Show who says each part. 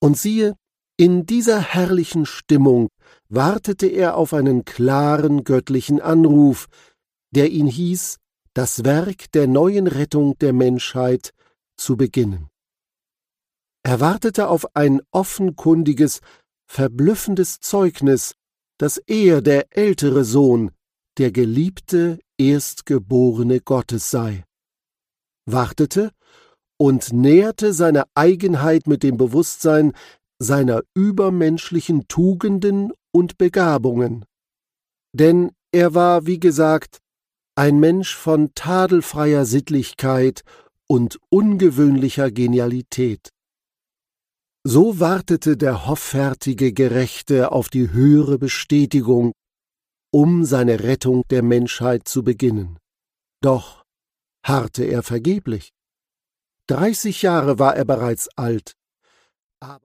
Speaker 1: Und siehe, in dieser herrlichen Stimmung wartete er auf einen klaren göttlichen Anruf, der ihn hieß, das Werk der neuen Rettung der Menschheit zu beginnen. Er wartete auf ein offenkundiges, verblüffendes Zeugnis, dass er, der ältere Sohn, der geliebte, Erstgeborene Gottes sei. Wartete und nährte seine Eigenheit mit dem Bewusstsein seiner übermenschlichen Tugenden und Begabungen. Denn er war, wie gesagt, ein Mensch von tadelfreier Sittlichkeit und ungewöhnlicher Genialität. So wartete der hoffärtige Gerechte auf die höhere Bestätigung, um seine Rettung der Menschheit zu beginnen. Doch harrte er vergeblich. 30 Jahre war er bereits alt, aber